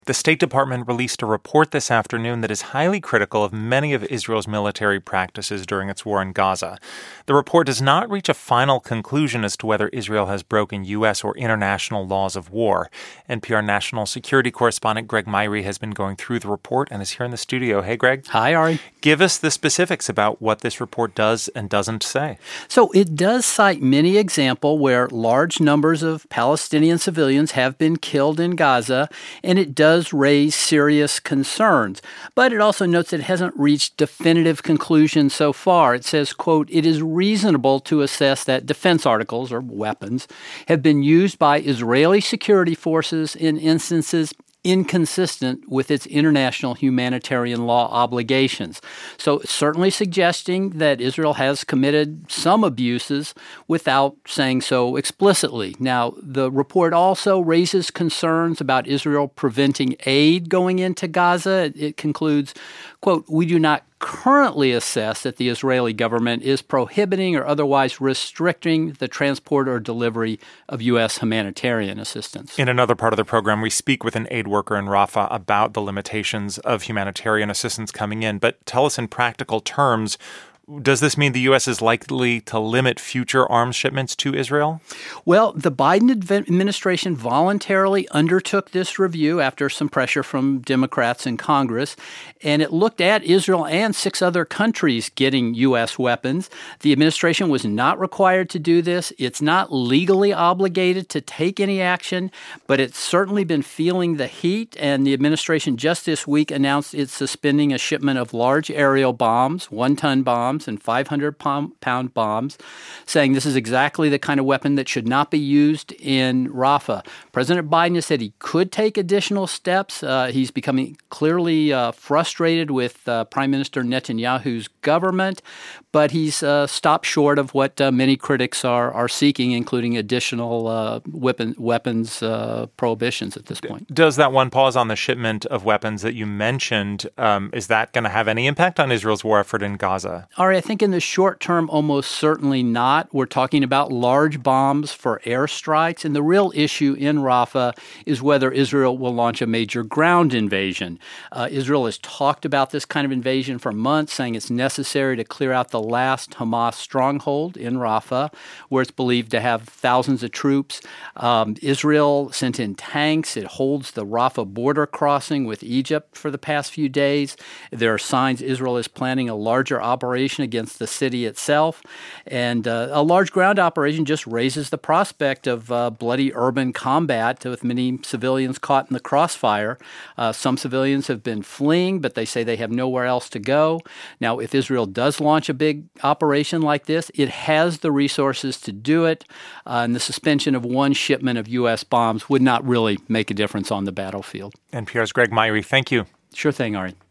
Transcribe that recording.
The State Department released a report this afternoon that is highly critical of many of Israel's military practices during its war in Gaza. The report does not reach a final conclusion as to whether Israel has broken U.S. or international laws of war. NPR national security correspondent Greg Myrie has been going through the report and is here in the studio. Hey, Greg. Hi, Ari. Give us the specifics about what this report does and doesn't say. So it does cite many examples where large numbers of Palestinian civilians have been killed in Gaza, and it does raise serious concerns. But it also notes that it hasn't reached definitive conclusions so far. It says, quote, "It is reasonable to assess that defense articles, or weapons, have been used by Israeli security forces in instances inconsistent with its international humanitarian law obligations." So certainly suggesting that Israel has committed some abuses without saying so explicitly. Now, the report also raises concerns about Israel preventing aid going into Gaza. It concludes, quote, "We do not currently assess that the Israeli government is prohibiting or otherwise restricting the transport or delivery of U.S. humanitarian assistance." In another part of the program, we speak with an aid worker in Rafah about the limitations of humanitarian assistance coming in. But tell us in practical terms, does this mean the U.S. is likely to limit future arms shipments to Israel? Well, the Biden administration voluntarily undertook this review after some pressure from Democrats in Congress, and it looked at Israel and 6 other countries getting U.S. weapons. The administration was not required to do this. It's not legally obligated to take any action, but it's certainly been feeling the heat, and the administration just this week announced it's suspending a shipment of large aerial bombs, 1-ton bombs, and 500-pound bombs, saying this is exactly the kind of weapon that should not be used in Rafah. President Biden has said he could take additional steps. He's becoming clearly frustrated with Prime Minister Netanyahu's government, but he's stopped short of what many critics are seeking, including additional weapons prohibitions at this point. Does that one pause on the shipment of weapons that you mentioned, is that going to have any impact on Israel's war effort in Gaza? Ari, I think in the short term, almost certainly not. We're talking about large bombs for airstrikes, and the real issue in Rafah is whether Israel will launch a major ground invasion. Israel has talked about this kind of invasion for months, saying it's necessary to clear out the last Hamas stronghold in Rafah, where it's believed to have thousands of troops. Israel sent in tanks. It holds the Rafah border crossing with Egypt for the past few days. There are signs Israel is planning a larger operation against the city itself. And a large ground operation just raises the prospect of bloody urban combat with many civilians caught in the crossfire. Some civilians have been fleeing, but they say they have nowhere else to go. Now, if Israel does launch a big operation like this, it has the resources to do it. And the suspension of one shipment of U.S. bombs would not really make a difference on the battlefield. NPR's Greg Myrie, thank you. Sure thing, Ari.